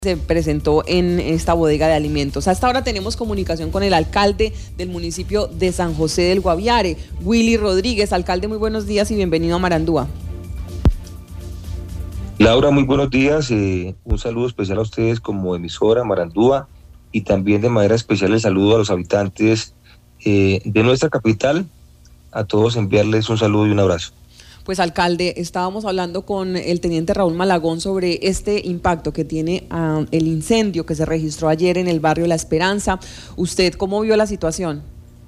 Se presentó en esta bodega de alimentos. Hasta ahora tenemos comunicación con el alcalde del municipio de San José del Guaviare, Willy Rodríguez. Alcalde, muy buenos días y bienvenido a Marandúa. Laura, muy buenos días. Un saludo especial a ustedes como emisora Marandúa y también de manera especial el saludo a los habitantes de nuestra capital. A todos enviarles un saludo y un abrazo. Pues alcalde, estábamos hablando con el teniente Raúl Malagón sobre este impacto que tiene el incendio que se registró ayer en el barrio La Esperanza. ¿Usted cómo vio la situación?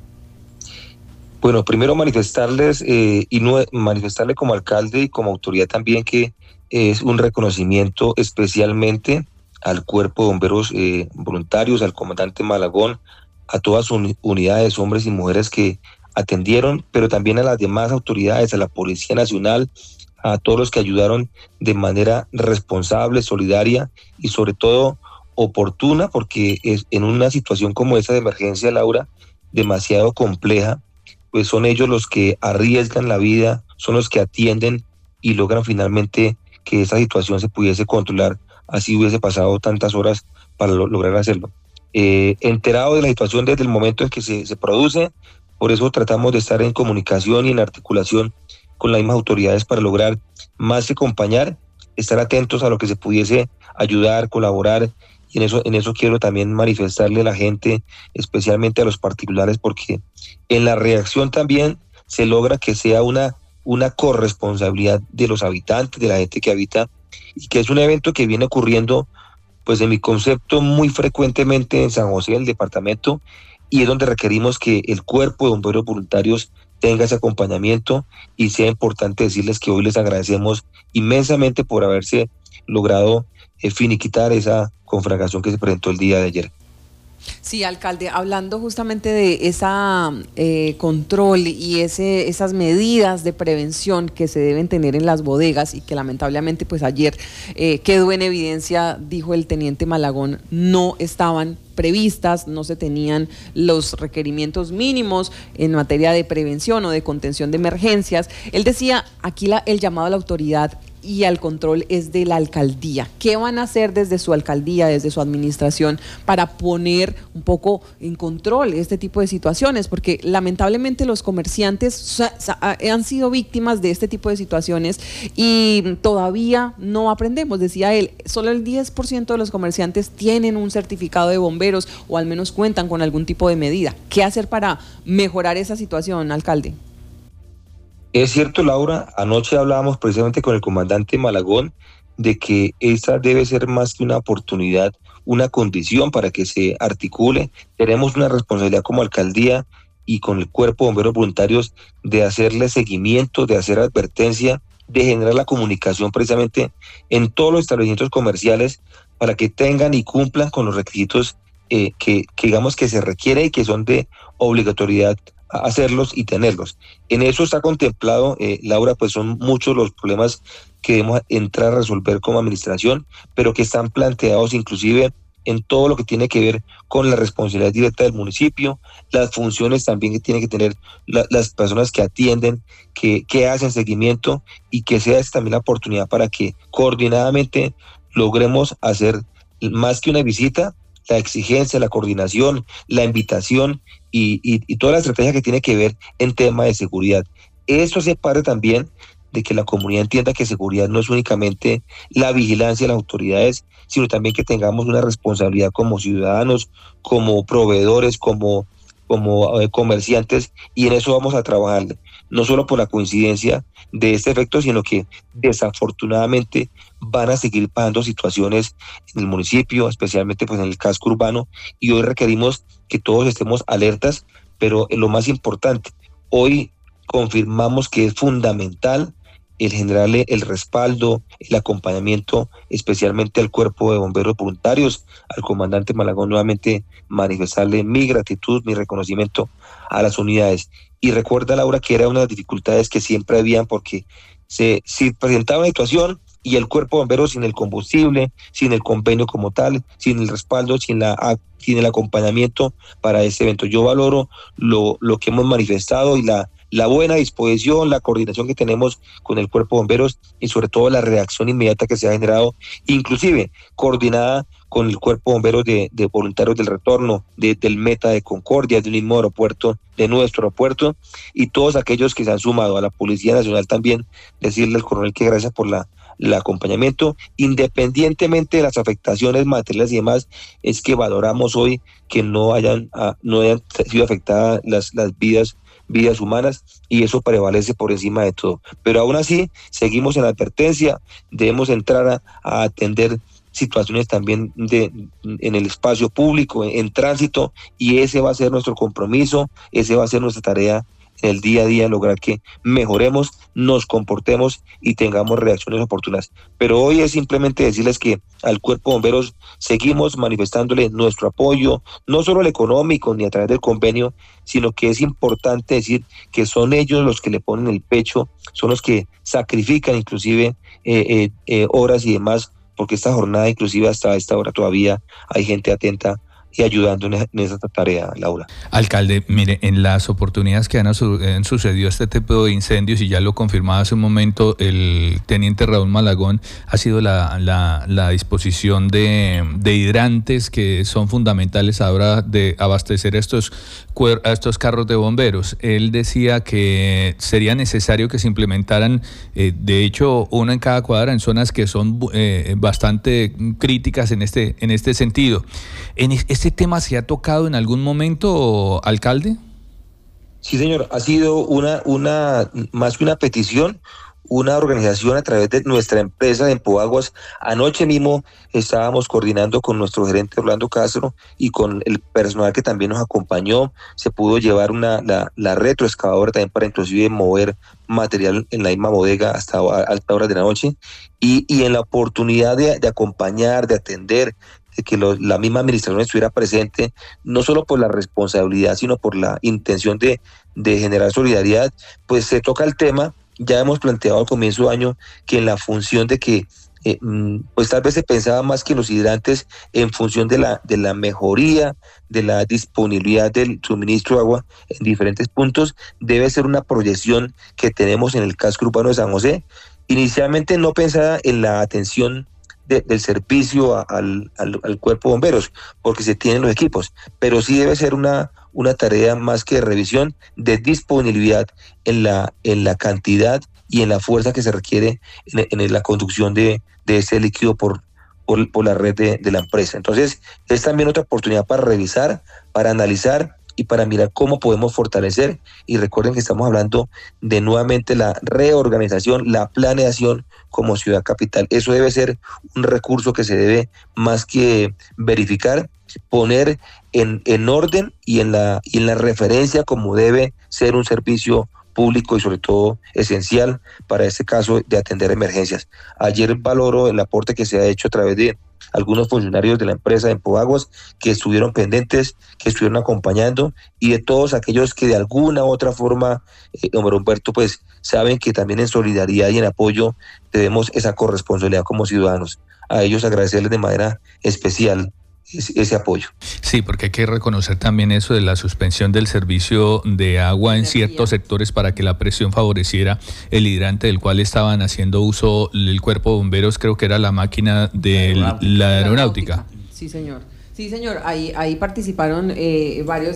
Bueno, primero manifestarles manifestarle como alcalde y como autoridad también que es un reconocimiento especialmente al Cuerpo de Bomberos Voluntarios, al comandante Malagón, a todas sus unidades, hombres y mujeres que atendieron, pero también a las demás autoridades, a la Policía Nacional, a todos los que ayudaron de manera responsable, solidaria y sobre todo oportuna, porque es en una situación como esa de emergencia, Laura, demasiado compleja, pues son ellos los que arriesgan la vida, son los que atienden y logran finalmente que esa situación se pudiese controlar, así hubiese pasado tantas horas para lograr hacerlo. Enterado de la situación desde el momento en que se produce, por eso tratamos de estar en comunicación y en articulación con las mismas autoridades para lograr más que acompañar, estar atentos a lo que se pudiese ayudar, colaborar, y en eso quiero también manifestarle a la gente, especialmente a los particulares, porque en la reacción también se logra que sea una corresponsabilidad de los habitantes, de la gente que habita, y que es un evento que viene ocurriendo, pues en mi concepto, muy frecuentemente en San José, el departamento, y es donde requerimos que el Cuerpo de Bomberos Voluntarios tenga ese acompañamiento, y sea importante decirles que hoy les agradecemos inmensamente por haberse logrado finiquitar esa conflagración que se presentó el día de ayer. Sí, alcalde, hablando justamente de esa control y esas medidas de prevención que se deben tener en las bodegas y que lamentablemente pues ayer quedó en evidencia, dijo el teniente Malagón, no estaban previstas, no se tenían los requerimientos mínimos en materia de prevención o de contención de emergencias. Él decía, aquí el llamado a la autoridad y al control es de la alcaldía. ¿Qué van a hacer desde su alcaldía, desde su administración, para poner un poco en control este tipo de situaciones? Porque lamentablemente los comerciantes han sido víctimas de este tipo de situaciones y todavía no aprendemos. Decía él, solo el 10% de los comerciantes tienen un certificado de bomberos o al menos cuentan con algún tipo de medida. ¿Qué hacer para mejorar esa situación, alcalde? Es cierto, Laura, anoche hablábamos precisamente con el comandante Malagón de que esta debe ser más que una oportunidad, una condición para que se articule. Tenemos una responsabilidad como alcaldía y con el Cuerpo de Bomberos Voluntarios de hacerle seguimiento, de hacer advertencia, de generar la comunicación precisamente en todos los establecimientos comerciales para que tengan y cumplan con los requisitos que digamos que se requiere y que son de obligatoriedad hacerlos y tenerlos. En eso está contemplado, Laura, pues son muchos los problemas que debemos entrar a resolver como administración, pero que están planteados inclusive en todo lo que tiene que ver con la responsabilidad directa del municipio, las funciones también que tienen que tener las personas que atienden, que hacen seguimiento, y que sea esta también la oportunidad para que coordinadamente logremos hacer más que una visita, la exigencia, la coordinación, la invitación y toda la estrategia que tiene que ver en tema de seguridad. Eso hace parte también de que la comunidad entienda que seguridad no es únicamente la vigilancia de las autoridades, sino también que tengamos una responsabilidad como ciudadanos, como proveedores, como comerciantes, y en eso vamos a trabajar, no solo por la coincidencia de este efecto, sino que desafortunadamente van a seguir pasando situaciones en el municipio, especialmente pues en el casco urbano, y hoy requerimos que todos estemos alertas, pero lo más importante, hoy confirmamos que es fundamental el generarle el respaldo, el acompañamiento, especialmente al Cuerpo de Bomberos Voluntarios, al comandante Malagón, nuevamente manifestarle mi gratitud, mi reconocimiento a las unidades. Y recuerda, Laura, que era una de las dificultades que siempre habían, porque si presentaba una situación y el Cuerpo de Bomberos sin el combustible, sin el convenio como tal, sin el respaldo, sin el acompañamiento para este evento. Yo valoro lo que hemos manifestado y la la buena disposición, la coordinación que tenemos con el Cuerpo de Bomberos y sobre todo la reacción inmediata que se ha generado, inclusive coordinada con el Cuerpo de Bomberos de voluntarios del retorno, del Meta de Concordia, del mismo aeropuerto, de nuestro aeropuerto, y todos aquellos que se han sumado a la Policía Nacional también, decirle al coronel que gracias por el acompañamiento, independientemente de las afectaciones materiales y demás, es que valoramos hoy que no hayan sido afectadas las vidas humanas, y eso prevalece por encima de todo. Pero aún así, seguimos en la advertencia, debemos entrar a atender situaciones también en el espacio público, en tránsito, y ese va a ser nuestro compromiso, ese va a ser nuestra tarea en el día a día, lograr que mejoremos, nos comportemos y tengamos reacciones oportunas. Pero hoy es simplemente decirles que al Cuerpo de Bomberos seguimos manifestándole nuestro apoyo, no solo el económico ni a través del convenio, sino que es importante decir que son ellos los que le ponen el pecho, son los que sacrifican inclusive horas y demás, porque esta jornada, inclusive hasta esta hora, todavía hay gente atenta y ayudando en esa tarea, Laura. Alcalde, mire, en las oportunidades que han sucedido este tipo de incendios, y ya lo confirmaba hace un momento el teniente Raúl Malagón, ha sido la disposición de hidrantes que son fundamentales ahora de abastecer a estos carros de bomberos. Él decía que sería necesario que se implementaran, de hecho, uno en cada cuadra en zonas que son bastante críticas en este sentido. ¿Este tema se ha tocado en algún momento, alcalde? Sí, señor, ha sido más que una petición, una organización a través de nuestra empresa de Empuaguas. Anoche mismo estábamos coordinando con nuestro gerente Orlando Castro y con el personal que también nos acompañó. Se pudo llevar la retroexcavadora también para inclusive mover material en la misma bodega hasta altas horas de la noche, y en la oportunidad de acompañar, de atender, de que la misma administración estuviera presente, no solo por la responsabilidad, sino por la intención de generar solidaridad, pues se toca el tema. Ya hemos planteado al comienzo de año que en la función de que pues tal vez se pensaba más que los hidrantes en función de la mejoría, de la disponibilidad del suministro de agua en diferentes puntos, debe ser una proyección que tenemos en el casco urbano de San José, inicialmente no pensada en la atención del servicio al Cuerpo de Bomberos, porque se tienen los equipos, pero sí debe ser una tarea más que de revisión, de disponibilidad en la cantidad y en la fuerza que se requiere en la conducción de ese líquido por la red de la empresa. Entonces, es también otra oportunidad para revisar, para analizar y para mirar cómo podemos fortalecer. Y recuerden que estamos hablando de nuevamente la reorganización, la planeación como ciudad capital. Eso debe ser un recurso que se debe, más que verificar, poner en orden y en la referencia como debe ser un servicio público y sobre todo esencial para este caso de atender emergencias. Ayer valoro el aporte que se ha hecho a través de algunos funcionarios de la empresa de Empuaguas que estuvieron pendientes, que estuvieron acompañando, y de todos aquellos que de alguna u otra forma, hombre Humberto, pues saben que también en solidaridad y en apoyo tenemos esa corresponsabilidad como ciudadanos. A ellos agradecerles de manera especial ese apoyo. Sí, porque hay que reconocer también eso de la suspensión del servicio de agua en ciertos sectores para que la presión favoreciera el hidrante del cual estaban haciendo uso el Cuerpo de Bomberos, creo que era la máquina de la aeronáutica. Sí, señor. Sí, señor, ahí participaron varios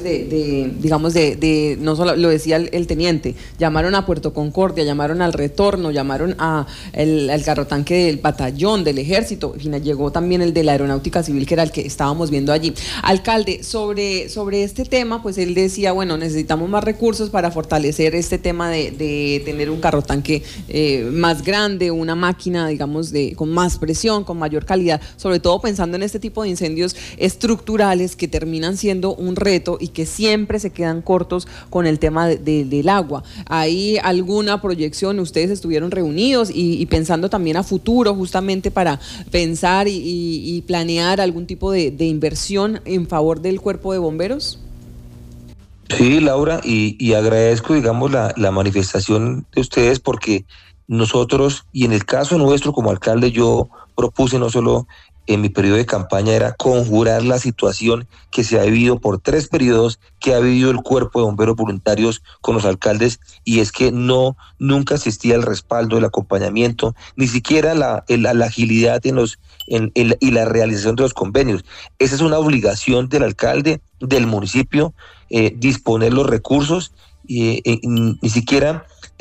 no solo lo decía el teniente, llamaron a Puerto Concordia, llamaron al retorno, llamaron al carrotanque del batallón, del ejército, llegó también el de la aeronáutica civil, que era el que estábamos viendo allí. Alcalde, sobre este tema, pues él decía, bueno, necesitamos más recursos para fortalecer este tema de tener un carrotanque más grande, una máquina, digamos, con más presión, con mayor calidad, sobre todo pensando en este tipo de incendios estructurales que terminan siendo un reto y que siempre se quedan cortos con el tema del agua. ¿Hay alguna proyección? Ustedes estuvieron reunidos y pensando también a futuro, justamente para pensar y planear algún tipo de inversión en favor del Cuerpo de Bomberos. Sí, Laura, y agradezco, digamos, la manifestación de ustedes, porque nosotros, y en el caso nuestro como alcalde, yo propuse no solo en mi periodo de campaña era conjurar la situación que se ha vivido por 3 periodos que ha vivido el cuerpo de bomberos voluntarios con los alcaldes, y es que nunca existía el respaldo, el acompañamiento, ni siquiera la agilidad y la realización de los convenios. Esa es una obligación del alcalde, del municipio, disponer los recursos, ni siquiera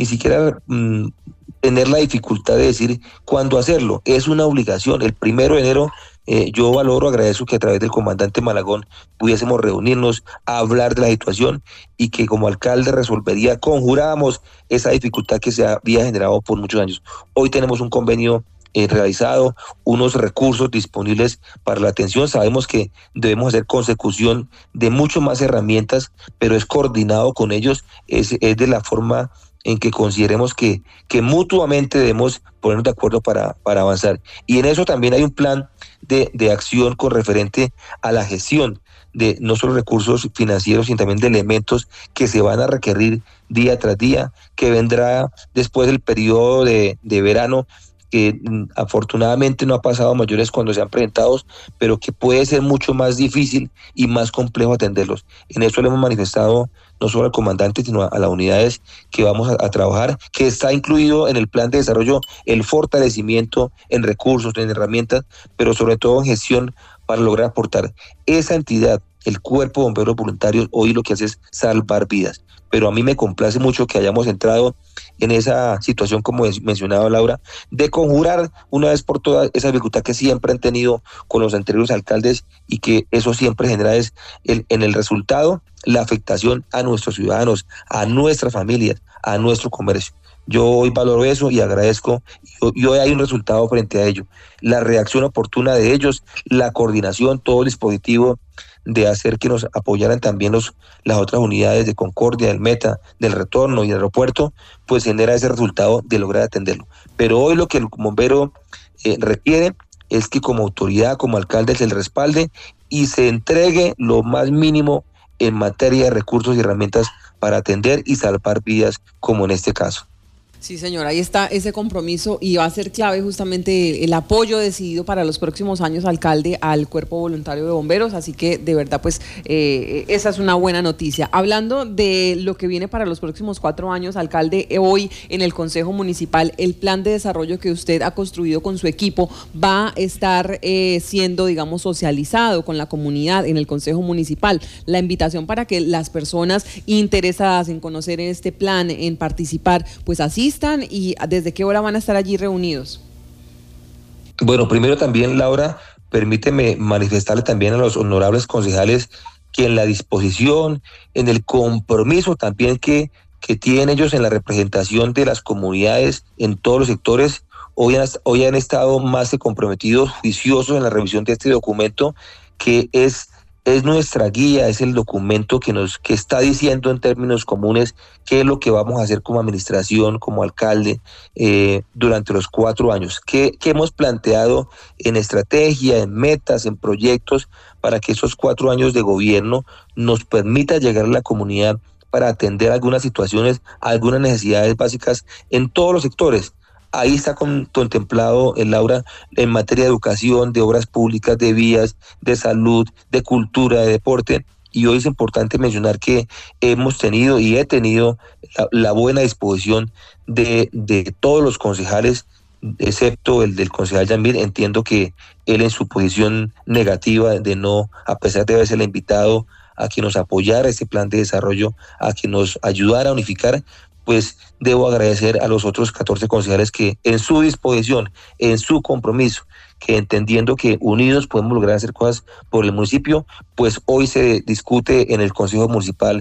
tener la dificultad de decir cuándo hacerlo. Es una obligación. El 1 de enero yo agradezco que a través del comandante Malagón pudiésemos reunirnos a hablar de la situación y que como alcalde conjurábamos esa dificultad que se había generado por muchos años. Hoy tenemos un convenio realizado, unos recursos disponibles para la atención. Sabemos que debemos hacer consecución de mucho más herramientas, pero es coordinado con ellos, es de la forma en que consideremos que mutuamente debemos ponernos de acuerdo para avanzar. Y en eso también hay un plan de acción con referente a la gestión de no solo recursos financieros, sino también de elementos que se van a requerir día tras día, que vendrá después del periodo de verano, que afortunadamente no ha pasado a mayores cuando se han presentado, pero que puede ser mucho más difícil y más complejo atenderlos. En eso le hemos manifestado no solo al comandante, sino a las unidades que vamos a trabajar, que está incluido en el plan de desarrollo el fortalecimiento en recursos, en herramientas, pero sobre todo en gestión para lograr aportar. Esa entidad, el Cuerpo de Bomberos Voluntarios, hoy lo que hace es salvar vidas. Pero a mí me complace mucho que hayamos entrado en esa situación, como mencionaba Laura, de conjurar una vez por todas esa dificultad que siempre han tenido con los anteriores alcaldes, y que eso siempre genera en el resultado la afectación a nuestros ciudadanos, a nuestras familias, a nuestro comercio. Yo hoy valoro eso y agradezco, y hoy hay un resultado frente a ello. La reacción oportuna de ellos, la coordinación, todo el dispositivo de hacer que nos apoyaran también las otras unidades de Concordia, del Meta, del Retorno y del Aeropuerto, pues genera ese resultado de lograr atenderlo. Pero hoy lo que el bombero requiere es que como autoridad, como alcalde, se le respalde y se entregue lo más mínimo en materia de recursos y herramientas para atender y salvar vidas, como en este caso. Sí, señor, ahí está ese compromiso, y va a ser clave justamente el apoyo decidido para los próximos años, alcalde, al Cuerpo Voluntario de Bomberos, así que de verdad pues esa es una buena noticia. Hablando de lo que viene para los próximos 4 años, alcalde, hoy en el Consejo Municipal, el plan de desarrollo que usted ha construido con su equipo va a estar siendo, digamos, socializado con la comunidad en el Consejo Municipal. La invitación para que las personas interesadas en conocer este plan, en participar, pues asistan. ¿Y desde qué hora van a estar allí reunidos? Bueno, primero también, Laura, permíteme manifestarle también a los honorables concejales que en la disposición, en el compromiso también que tienen ellos en la representación de las comunidades en todos los sectores, hoy han estado más que comprometidos, juiciosos en la revisión de este documento, que es nuestra guía, es el documento que está diciendo en términos comunes qué es lo que vamos a hacer como administración, como alcalde, durante los 4 años. ¿Qué hemos planteado en estrategia, en metas, en proyectos, para que esos 4 años de gobierno nos permita llegar a la comunidad para atender algunas situaciones, algunas necesidades básicas en todos los sectores? Ahí está contemplado, Laura, en materia de educación, de obras públicas, de vías, de salud, de cultura, de deporte. Y hoy es importante mencionar que hemos tenido y he tenido la buena disposición de todos los concejales, excepto el del concejal Yamil. Entiendo que él, en su posición negativa de no, a pesar de haber sido invitado a que nos apoyara este plan de desarrollo, a que nos ayudara a unificar, pues debo agradecer a los otros 14 concejales que en su disposición, en su compromiso, que entendiendo que unidos podemos lograr hacer cosas por el municipio, pues hoy se discute en el Consejo Municipal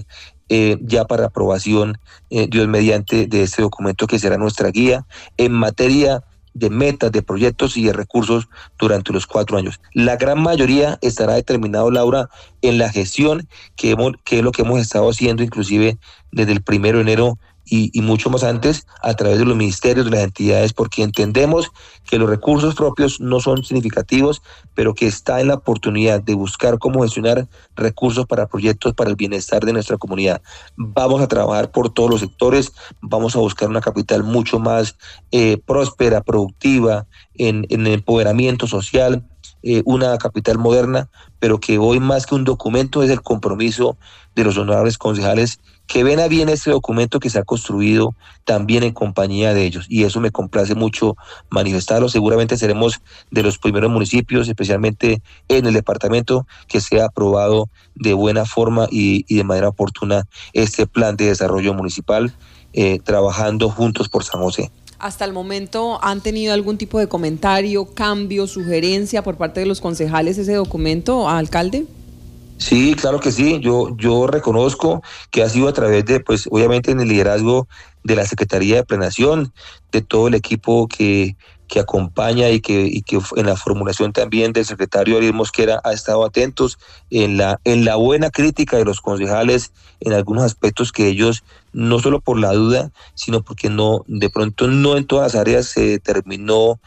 ya para aprobación, Dios mediante, de este documento que será nuestra guía en materia de metas, de proyectos y de recursos durante los 4 años. La gran mayoría estará determinado, Laura, en la gestión, que es lo que hemos estado haciendo inclusive desde el 1 de enero y mucho más antes, a través de los ministerios, de las entidades, porque entendemos que los recursos propios no son significativos, pero que está en la oportunidad de buscar cómo gestionar recursos para proyectos para el bienestar de nuestra comunidad. Vamos a trabajar por todos los sectores, vamos a buscar una capital mucho más próspera, productiva, en empoderamiento social, una capital moderna, pero que hoy más que un documento es el compromiso de los honorables concejales que ven a bien este documento que se ha construido también en compañía de ellos, y eso me complace mucho manifestarlo. Seguramente seremos de los primeros municipios, especialmente en el departamento, que sea aprobado de buena forma y de manera oportuna este plan de desarrollo municipal, trabajando juntos por San José. ¿Hasta el momento han tenido algún tipo de comentario, cambio, sugerencia por parte de los concejales ese documento, alcalde? Sí, claro que sí. Yo reconozco que ha sido a través de, pues obviamente en el liderazgo de la Secretaría de Planeación, de todo el equipo que acompaña y que en la formulación también del secretario Ariel Mosquera ha estado atentos en la buena crítica de los concejales en algunos aspectos que ellos, no solo por la duda, sino porque de pronto no en todas las áreas se determinó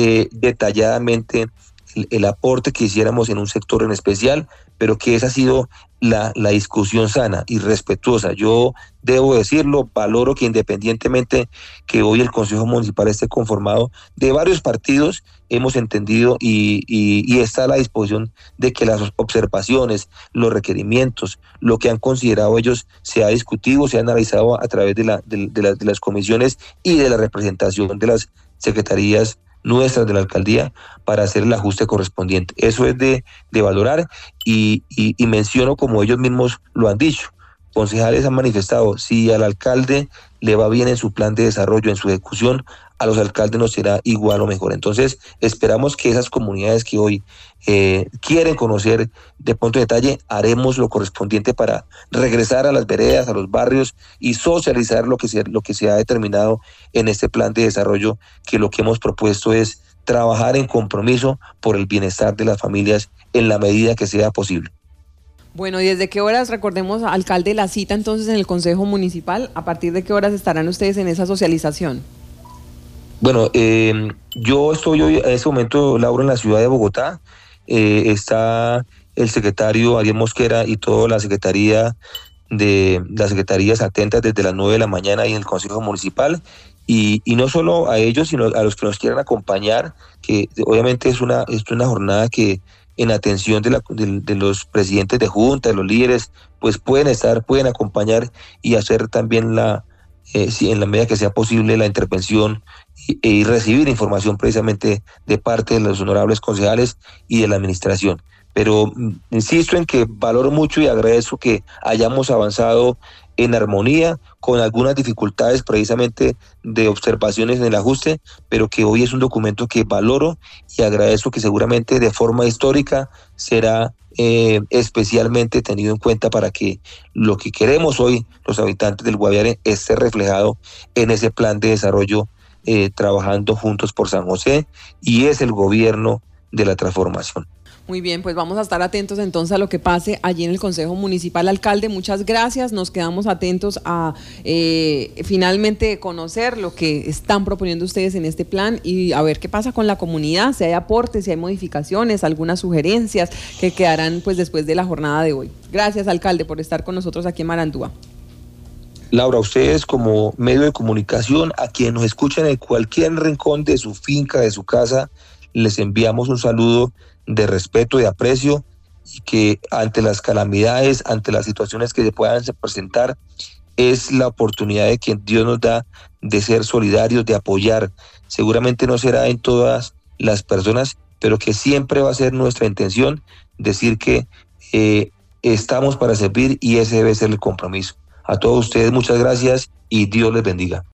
detalladamente el aporte que hiciéramos en un sector en especial, pero que esa ha sido la discusión sana y respetuosa. Yo debo decirlo, valoro que independientemente que hoy el Consejo Municipal esté conformado de varios partidos, hemos entendido y está a la disposición de que las observaciones, los requerimientos, lo que han considerado ellos se ha discutido, se ha analizado a través de las comisiones y de la representación de las secretarías nuestras de la alcaldía para hacer el ajuste correspondiente. Eso es de valorar y menciono como ellos mismos lo han dicho. Concejales han manifestado, si al alcalde le va bien en su plan de desarrollo, en su ejecución, a los alcaldes nos será igual o mejor. Entonces, esperamos que esas comunidades que hoy quieren conocer de punto de detalle, haremos lo correspondiente para regresar a las veredas, a los barrios y socializar lo que se ha determinado en este plan de desarrollo, que lo que hemos propuesto es trabajar en compromiso por el bienestar de las familias en la medida que sea posible. Bueno, ¿y desde qué horas, recordemos, alcalde, la cita entonces en el Consejo Municipal? ¿A partir de qué horas estarán ustedes en esa socialización? Bueno, yo estoy hoy en este momento, Laura, en la ciudad de Bogotá. Está el secretario Ariel Mosquera y toda la secretaría de las secretarías atentas desde las 9 de la mañana ahí en el Consejo Municipal. Y no solo a ellos, sino a los que nos quieran acompañar, que obviamente es una jornada que en atención de los presidentes de junta, de los líderes, pues pueden acompañar y hacer también en la medida que sea posible la intervención y recibir información precisamente de parte de los honorables concejales y de la administración. Pero insisto en que valoro mucho y agradezco que hayamos avanzado en armonía, con algunas dificultades precisamente de observaciones en el ajuste, pero que hoy es un documento que valoro y agradezco que seguramente de forma histórica será especialmente tenido en cuenta para que lo que queremos hoy los habitantes del Guaviare esté reflejado en ese plan de desarrollo, trabajando juntos por San José, y es el gobierno de la transformación. Muy bien, pues vamos a estar atentos entonces a lo que pase allí en el Consejo Municipal. Alcalde, muchas gracias. Nos quedamos atentos a finalmente conocer lo que están proponiendo ustedes en este plan y a ver qué pasa con la comunidad, si hay aportes, si hay modificaciones, algunas sugerencias que quedarán pues después de la jornada de hoy. Gracias, alcalde, por estar con nosotros aquí en Marandúa. Laura, ustedes como medio de comunicación, a quienes nos escuchan en cualquier rincón de su finca, de su casa, les enviamos un saludo de respeto, de aprecio, y que ante las calamidades, ante las situaciones que se puedan presentar, es la oportunidad de que Dios nos da de ser solidarios, de apoyar. Seguramente no será en todas las personas, pero que siempre va a ser nuestra intención decir que estamos para servir, y ese debe ser el compromiso. A todos ustedes muchas gracias y Dios les bendiga.